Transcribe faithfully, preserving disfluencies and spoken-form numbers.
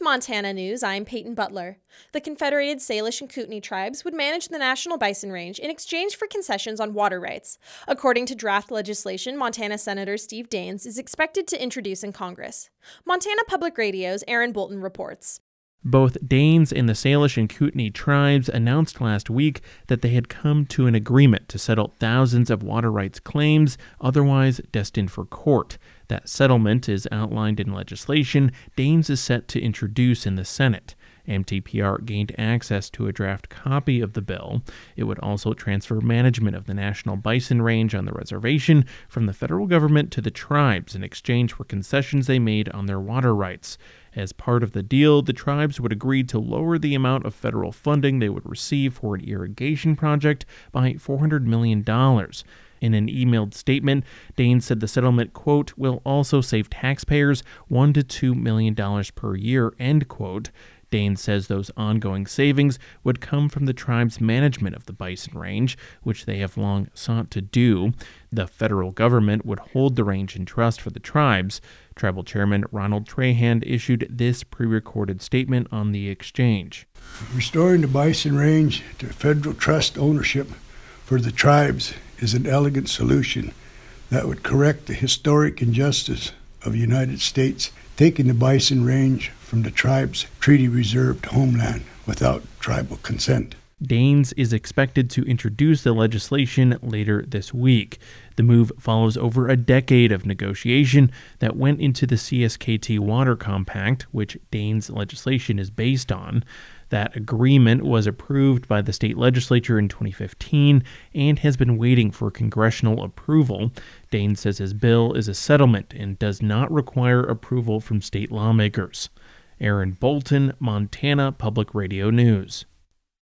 Montana News, I'm Peyton Butler. The Confederated Salish and Kootenai tribes would manage the National Bison Range in exchange for concessions on water rights. According to draft legislation, Montana Senator Steve Daines is expected to introduce in Congress. Montana Public Radio's Aaron Bolton reports. Both Daines and the Salish and Kootenai tribes announced last week that they had come to an agreement to settle thousands of water rights claims otherwise destined for court. That settlement is outlined in legislation Daines is set to introduce in the Senate. M T P R gained access to a draft copy of the bill. It would also transfer management of the National Bison Range on the reservation from the federal government to the tribes in exchange for concessions they made on their water rights. As part of the deal, the tribes would agree to lower the amount of federal funding they would receive for an irrigation project by four hundred million dollars. In an emailed statement, Daines said the settlement, quote, will also save taxpayers one to two million dollars per year, end quote. Daines says those ongoing savings would come from the tribe's management of the bison range, which they have long sought to do. The federal government would hold the range in trust for the tribes. Tribal Chairman Ronald Trahand issued this pre-recorded statement on the exchange. Restoring the bison range to federal trust ownership for the tribes is an elegant solution that would correct the historic injustice of the United States taking the bison range from the tribe's treaty-reserved homeland without tribal consent. Daines is expected to introduce the legislation later this week. The move follows over a decade of negotiation that went into the C S K T Water Compact, which Daines' legislation is based on. That agreement was approved by the state legislature in twenty fifteen and has been waiting for congressional approval. Daines says his bill is a settlement and does not require approval from state lawmakers. Aaron Bolton, Montana Public Radio News.